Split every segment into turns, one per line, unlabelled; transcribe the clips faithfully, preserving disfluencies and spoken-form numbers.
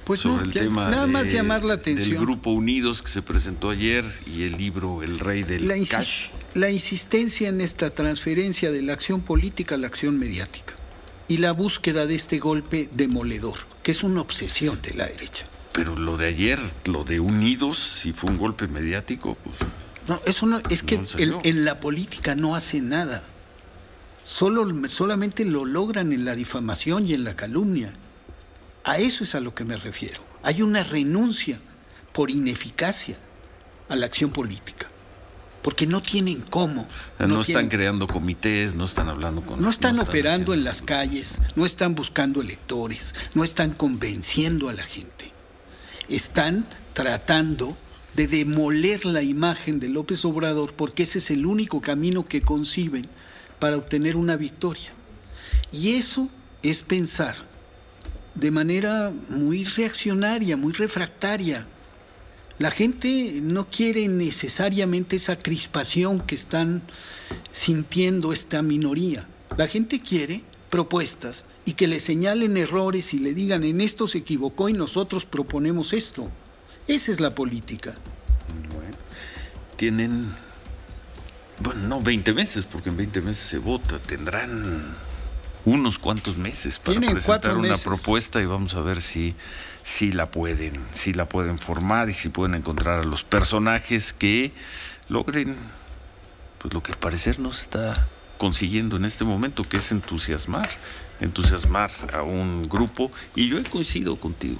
Pues
sobre
no,
el
ya,
tema
nada
de,
más llamar la atención
del Grupo Unidos que se presentó ayer y el libro El Rey del
la,
Cash.
la insistencia en esta transferencia de la acción política a la acción mediática y la búsqueda de este golpe demoledor, que es una obsesión de la derecha.
Pero lo de ayer, lo de Unidos, si fue un golpe mediático, pues...
No, eso no, es que
no
el, en la política no hace nada. Solo, solamente lo logran en la difamación y en la calumnia. A eso es a lo que me refiero. Hay una renuncia por ineficacia a la acción política. Porque no tienen cómo.
No,
no
están
tienen,
creando comités, no están hablando con...
No están
no
operando
están
en las calles, no están buscando electores, no están convenciendo a la gente. Están tratando de demoler la imagen de López Obrador porque ese es el único camino que conciben para obtener una victoria. Y eso es pensar de manera muy reaccionaria, muy refractaria. La gente no quiere necesariamente esa crispación que están sintiendo esta minoría. La gente quiere propuestas y que le señalen errores y le digan en esto se equivocó y nosotros proponemos esto. Esa es la política.
Bueno, tienen, bueno, no veinte meses, porque en veinte meses se vota. Tendrán unos cuantos meses para
Tienen
presentar una
meses.
propuesta y vamos a ver si, si la pueden, si la pueden formar y si pueden encontrar a los personajes que logren, pues lo que al parecer no se está consiguiendo en este momento, que es entusiasmar, entusiasmar a un grupo. Y yo coincido contigo,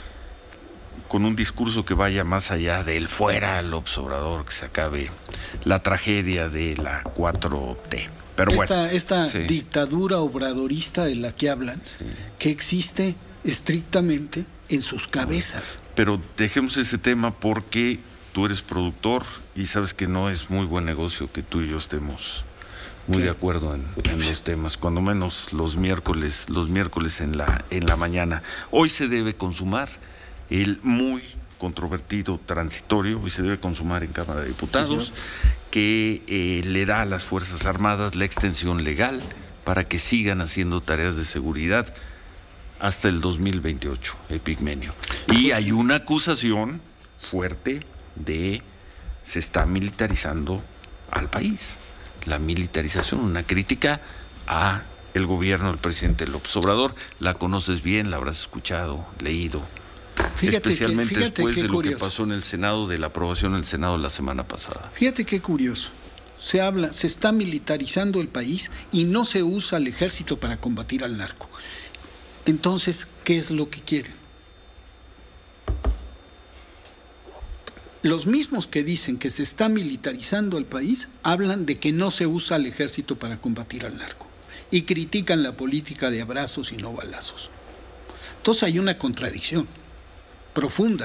con un discurso que vaya más allá del fuera López Obrador, que se acabe la tragedia de la cuatro T. Pero
esta
bueno,
esta
sí.
dictadura obradorista de la que hablan,
Sí.
que existe estrictamente en sus cabezas.
Pero dejemos ese tema porque tú eres productor y sabes que no es muy buen negocio que tú y yo estemos muy
¿Qué?
de acuerdo en, en los temas, cuando menos los miércoles, los miércoles en la, en la mañana. Hoy se debe consumar el muy controvertido transitorio, hoy se debe consumar en Cámara de Diputados,
Sí,
que eh, le da a las Fuerzas Armadas la extensión legal para que sigan haciendo tareas de seguridad hasta el dos mil veintiocho, Epigmenio. Y hay una acusación fuerte de se está militarizando al país. La militarización, una crítica a el gobierno del presidente López Obrador. La conoces bien, la habrás escuchado, leído.
Fíjate
Especialmente
que, fíjate
después
qué
de lo
curioso.
que pasó en el Senado, de la aprobación en el Senado la semana pasada.
Fíjate qué curioso. Se habla, se está militarizando el país y no se usa el ejército para combatir al narco. Entonces, ¿qué es lo que quieren? Los mismos que dicen que se está militarizando el país hablan de que no se usa el ejército para combatir al narco y critican la política de abrazos y no balazos. Entonces hay una contradicción profunda,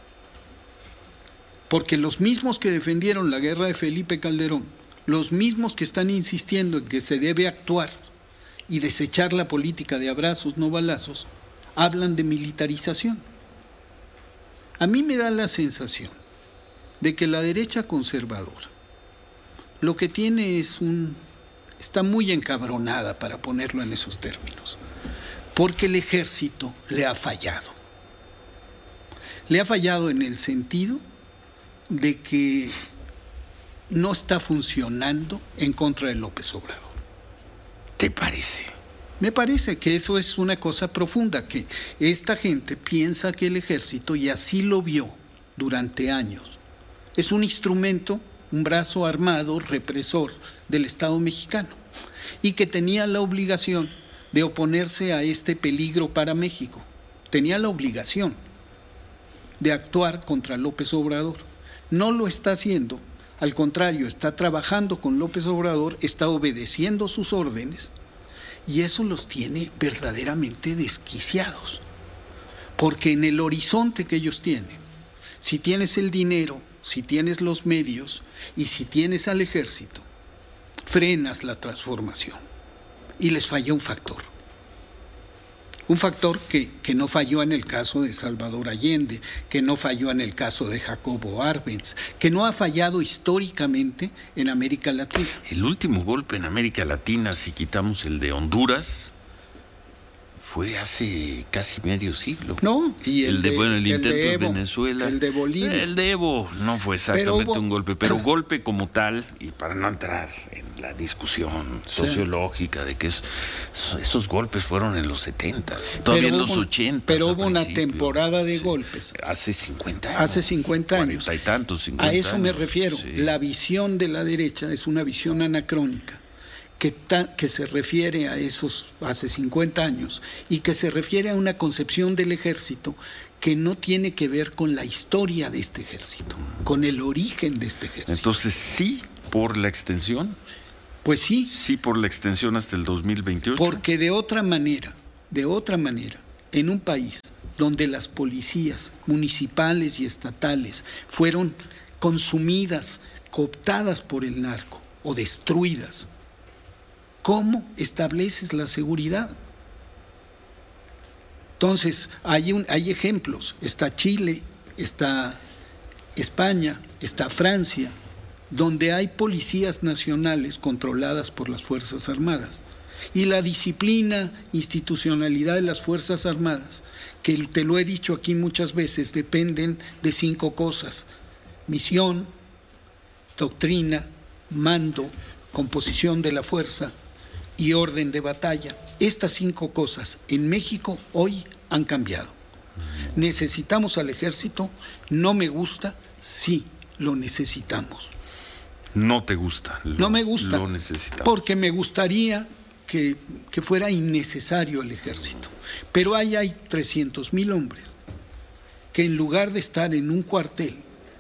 porque los mismos que defendieron la guerra de Felipe Calderón, los mismos que están insistiendo en que se debe actuar y desechar la política de abrazos, no balazos, hablan de militarización. A mí me da la sensación de que la derecha conservadora lo que tiene es un... está muy encabronada, para ponerlo en esos términos, porque el ejército le ha fallado. Le ha fallado en el sentido de que no está funcionando en contra de López Obrador.
¿Te parece?
Me parece que eso es una cosa profunda, que esta gente piensa que el ejército, y así lo vio durante años, es un instrumento, un brazo armado represor del Estado mexicano, y que tenía la obligación de oponerse a este peligro para México. Tenía la obligación de actuar contra López Obrador. No lo está haciendo, al contrario, está trabajando con López Obrador, está obedeciendo sus órdenes, y eso los tiene verdaderamente desquiciados. Porque en el horizonte que ellos tienen, si tienes el dinero, si tienes los medios y si tienes al ejército, frenas la transformación. Y les falla un factor. Un factor que, que no falló en el caso de Salvador Allende, que no falló en el caso de Jacobo Arbenz, que no ha fallado históricamente en América Latina.
El último golpe en América Latina, si quitamos el de Honduras, fue hace casi medio siglo.
No, y el,
el de,
de,
bueno, el, el intento
de Evo,
en Venezuela.
El de Bolivia.
El de Evo no fue exactamente
hubo,
un golpe, pero golpe como tal, y para no entrar en la discusión sociológica sí. de que es, esos golpes fueron en los setentas, todavía en los ochentas.
Pero hubo una temporada de
sí.
golpes.
Hace cincuenta años.
Hace cincuenta años.
Hay tantos, cincuenta
A eso
años.
me refiero.
Sí.
La visión de la derecha es una visión anacrónica. Que, ta, que se refiere a esos hace cincuenta años y que se refiere a una concepción del ejército que no tiene que ver con la historia de este ejército, con el origen de este ejército.
Entonces, sí, por la extensión.
Pues sí.
Sí, por la extensión hasta el dos mil veintiocho.
Porque de otra manera, de otra manera, en un país donde las policías municipales y estatales fueron consumidas, cooptadas por el narco o destruidas, ¿cómo estableces la seguridad? Entonces, hay, un, hay ejemplos. Está Chile, está España, está Francia, donde hay policías nacionales controladas por las Fuerzas Armadas. Y la disciplina, institucionalidad de las Fuerzas Armadas, que te lo he dicho aquí muchas veces, dependen de cinco cosas: misión, doctrina, mando, composición de la fuerza y orden de batalla. Estas cinco cosas en México hoy han cambiado. ¿Necesitamos al ejército? No me gusta, sí, lo necesitamos.
No te gusta. Lo,
no me gusta.
Lo necesitamos.
Porque me gustaría que, que fuera innecesario el ejército. Pero ahí hay trescientos mil hombres que en lugar de estar en un cuartel,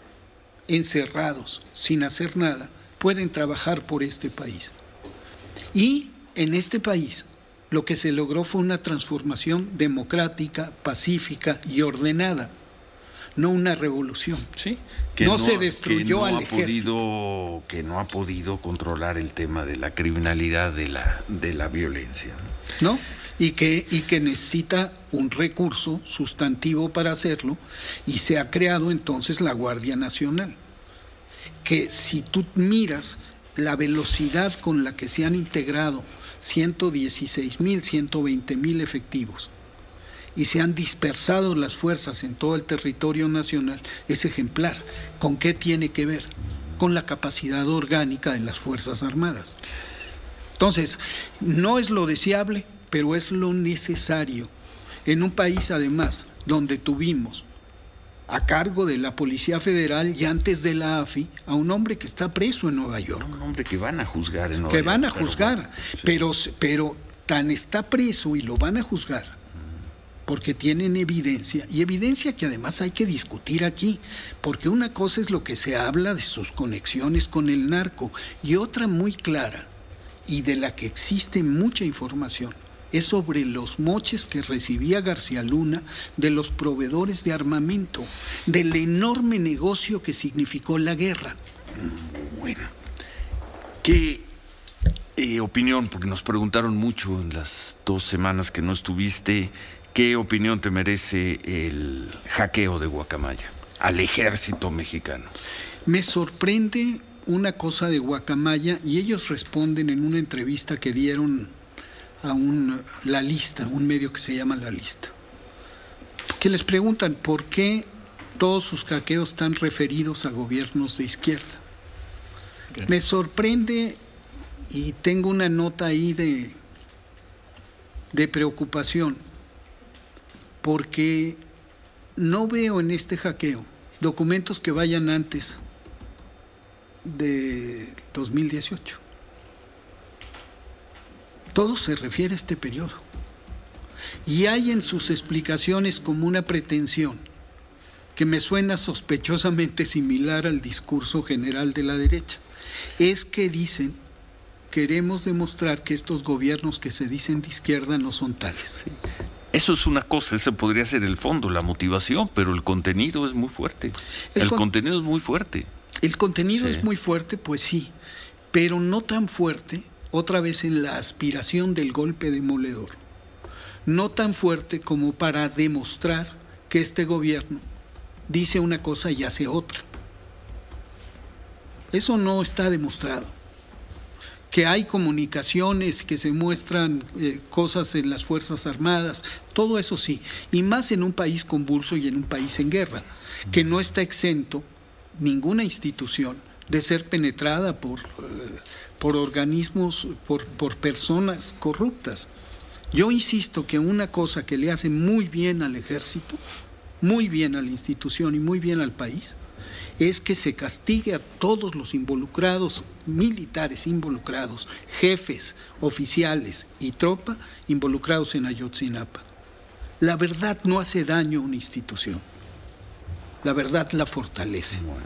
encerrados, sin hacer nada, pueden trabajar por este país. Y en este país lo que se logró fue una transformación democrática, pacífica y ordenada, no una revolución.
Sí, que
no,
no
se destruyó
que no
al
ha
ejército.
Podido, que no ha podido controlar el tema de la criminalidad, de la, de la violencia.
¿No? Y que, y que necesita un recurso sustantivo para hacerlo, y se ha creado entonces la Guardia Nacional, que si tú miras la velocidad con la que se han integrado ciento dieciséis mil, ciento veinte mil efectivos y se han dispersado las fuerzas en todo el territorio nacional, es ejemplar. ¿Con qué tiene que ver? Con la capacidad orgánica de las Fuerzas Armadas. Entonces, no es lo deseable, pero es lo necesario. En un país, además, donde tuvimos a cargo de la Policía Federal y antes de la A F I a un hombre que está preso en Nueva York.
Un hombre que van a juzgar en Nueva
que
York.
Que van a juzgar,
pero, bueno, sí.
pero, pero tan está preso y lo van a juzgar porque tienen evidencia, y evidencia que además hay que discutir aquí, porque una cosa es lo que se habla de sus conexiones con el narco, y otra muy clara, y de la que existe mucha información, es sobre los moches que recibía García Luna de los proveedores de armamento, del enorme negocio que significó la guerra.
Bueno, ¿qué eh, opinión? Porque nos preguntaron mucho en las dos semanas que no estuviste, ¿qué opinión te merece el hackeo de Guacamaya al ejército mexicano?
Me sorprende una cosa de Guacamaya, y ellos responden en una entrevista que dieron a un, La Lista, un medio que se llama La Lista, que les preguntan por qué todos sus hackeos están referidos a gobiernos de izquierda. Okay. Me sorprende, y tengo una nota ahí de, de preocupación, porque no veo en este hackeo documentos que vayan antes de dos mil dieciocho. Todo se refiere a este periodo. Y hay en sus explicaciones como una pretensión que me suena sospechosamente similar al discurso general de la derecha. Es que dicen, queremos demostrar que estos gobiernos que se dicen de izquierda no son tales.
Sí. Eso es una cosa, ese podría ser el fondo, la motivación, pero el contenido es muy fuerte. El, el con- contenido es muy fuerte.
El contenido
sí.
es muy fuerte, pues sí, pero no tan fuerte, otra vez en la aspiración del golpe demoledor, no tan fuerte como para demostrar que este gobierno dice una cosa y hace otra. Eso no está demostrado. que hay comunicaciones, que se muestran eh, cosas en las Fuerzas Armadas, todo eso sí, y más en un país convulso y en un país en guerra, que no está exento ninguna institución de ser penetrada por, eh, por organismos, por, por personas corruptas. Yo insisto que una cosa que le hace muy bien al ejército, muy bien a la institución y muy bien al país, es que se castigue a todos los involucrados, militares involucrados, jefes, oficiales y tropa involucrados en Ayotzinapa. La verdad no hace daño a una institución. La verdad la fortalece.
Bueno.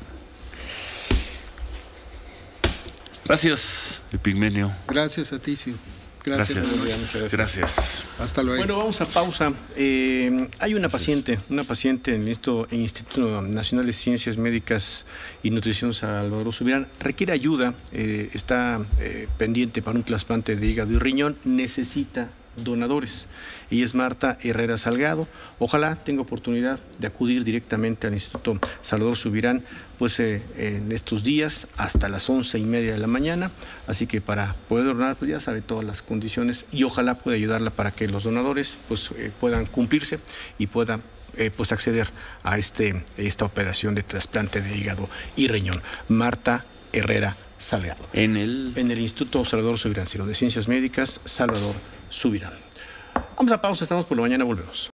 Gracias, Epigmenio.
Gracias a ti, Ciro. Gracias.
Gracias.
Muy bien, muchas gracias.
Gracias.
Hasta luego.
Bueno, vamos a pausa. Eh, hay una paciente, una paciente en el Instituto, en el Instituto Nacional de Ciencias Médicas y Nutrición Salvador Subirán. Requiere ayuda, eh, está eh, pendiente para un trasplante de hígado y riñón, necesita donadores. Ella es Marta Herrera Salgado. Ojalá tenga oportunidad de acudir directamente al Instituto Salvador Subirán pues eh, en estos días hasta las once y media de la mañana, así que para poder donar pues ya sabe todas las condiciones y ojalá pueda ayudarla para que los donadores pues eh, puedan cumplirse y puedan eh, pues acceder a este esta operación de trasplante de hígado y riñón. Marta Herrera Salgado.
En el...
En el Instituto Salvador Subirán, Ciro, de Ciencias Médicas, Salvador Subirán. Vamos a pausa, estamos por la mañana, volvemos.